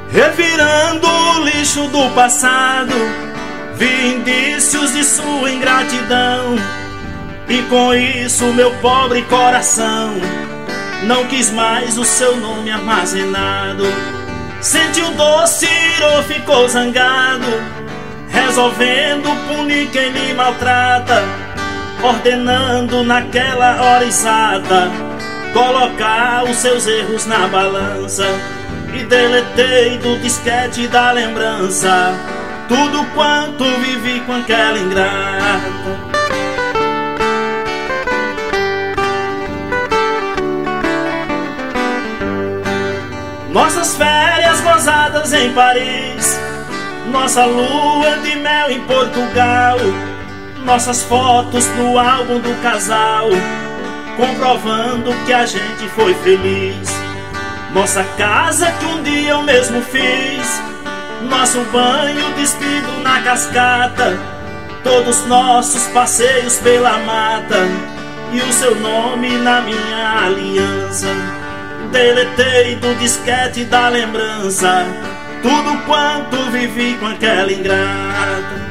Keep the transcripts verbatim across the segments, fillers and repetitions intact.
Revirando o lixo do passado, vi indícios de sua ingratidão, e com isso meu pobre coração não quis mais o seu nome armazenado. Sentiu dor, se irou, ficou zangado, resolvendo punir quem lhe maltrata, ordenando naquela hora exata colocar os seus erros na balança. E deletei do disquete da lembrança tudo quanto vivi com aquela ingrata. Nossas férias gozadas em Paris, nossa lua de mel em Portugal, nossas fotos no álbum do casal, comprovando que a gente foi feliz. Nossa casa que um dia eu mesmo fiz, nosso banho despido na cascata, todos nossos passeios pela mata, e o seu nome na minha aliança. Deletei do disquete da lembrança tudo quanto vivi com aquela ingrata.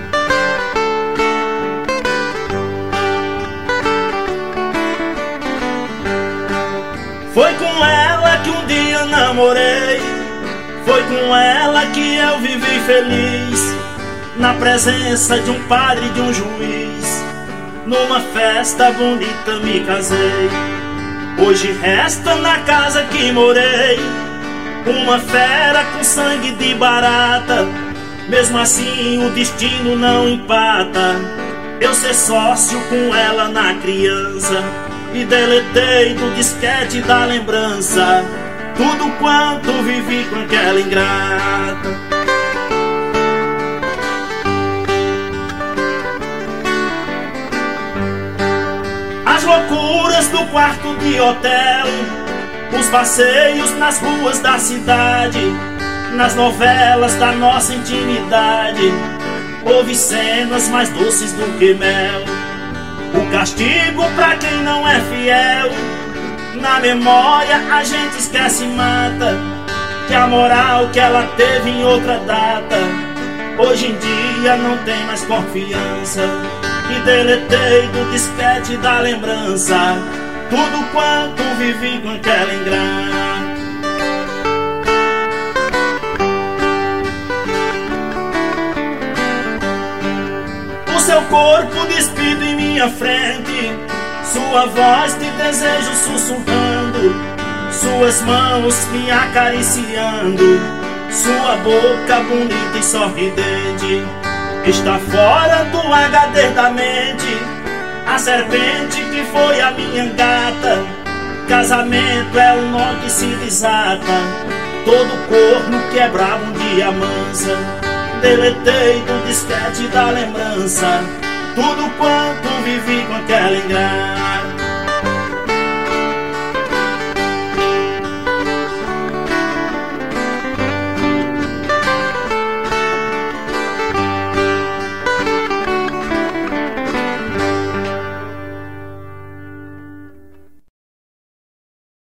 Foi com ela que um dia namorei, foi com ela que eu vivi feliz, na presença de um padre e de um juiz, numa festa bonita me casei. Hoje resta na casa que morei uma fera com sangue de barata, mesmo assim o destino não empata eu ser sócio com ela na criança. E deletei do disquete da lembrança tudo quanto vivi com aquela ingrata. As loucuras do quarto de hotel, os passeios nas ruas da cidade, nas novelas da nossa intimidade, houve cenas mais doces do que mel. O castigo pra quem não é fiel, na memória a gente esquece e mata, que a moral que ela teve em outra data hoje em dia não tem mais confiança. E deletei do disquete da lembrança tudo quanto vivi com aquela ingrata. O seu corpo despido em minha frente, sua voz de desejo sussurrando, suas mãos me acariciando, sua boca bonita e sorridente. Está fora do H D da mente a serpente que foi a minha gata. Casamento é o nó que se desata, todo corno que é bravo um dia mansa. Deletei do disquete da lembrança tudo quanto vivi com aquela ingrata.